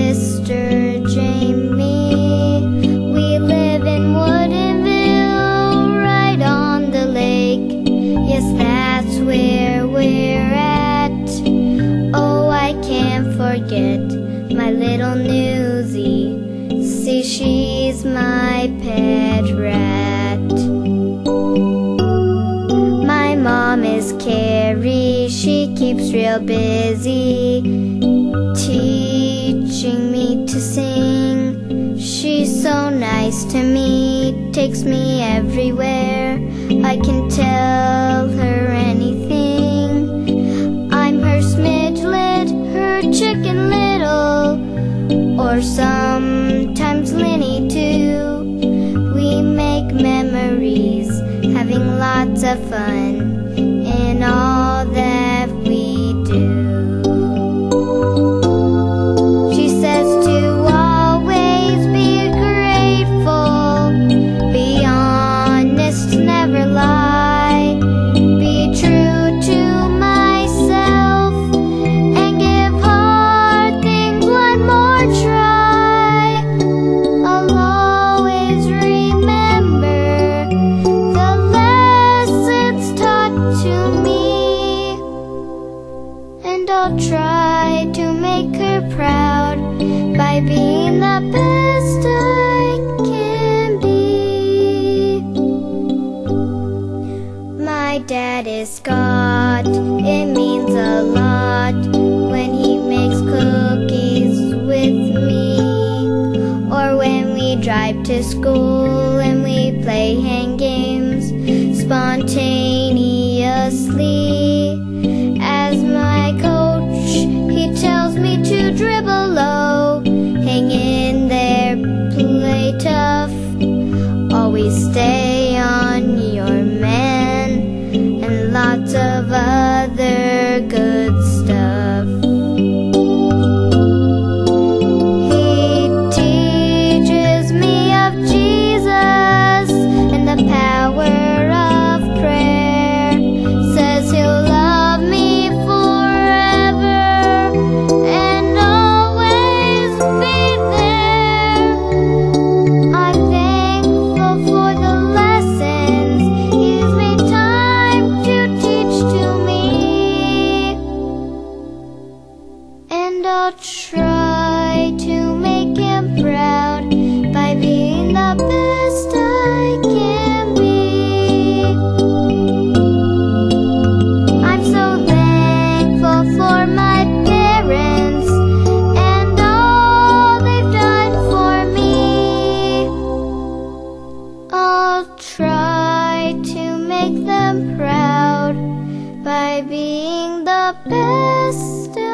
sister Jamie. We live in Woodinville, right on the lake. Yes, that's where we're at. Oh, I can't forget my little Newsy. See, she's my pet rat. My mom is Carrie, she keeps real busy, teaching me to sing. She's so nice to me, takes me everywhere. I can tell her anything. I'm her Smidgelet, her Chicken Little, or sometimes Linny too. We make memories, having lots of fun in all that we do. She says to always be grateful, be honest, never lie, be true to myself, and give hard things one more try. I'll always remember the lessons taught to me, and I'll try to make her proud by being the best I can be. My dad is Scott, it means a lot when he makes cookies with me, or when we drive to school and we play hang games spontaneously. As my coach, he tells me to dribble low, hang in there, play tough, always stay on your man, and lots of other good stuff. He teaches me of Jesus and the power of prayer, says he'll love me forever and always be there. I'm thankful for the lessons he's made time to teach to me, and I'll try to make him proud by being the best I can be. I'm so thankful for my parents and all they've done for me. I'll try to make them proud by being the best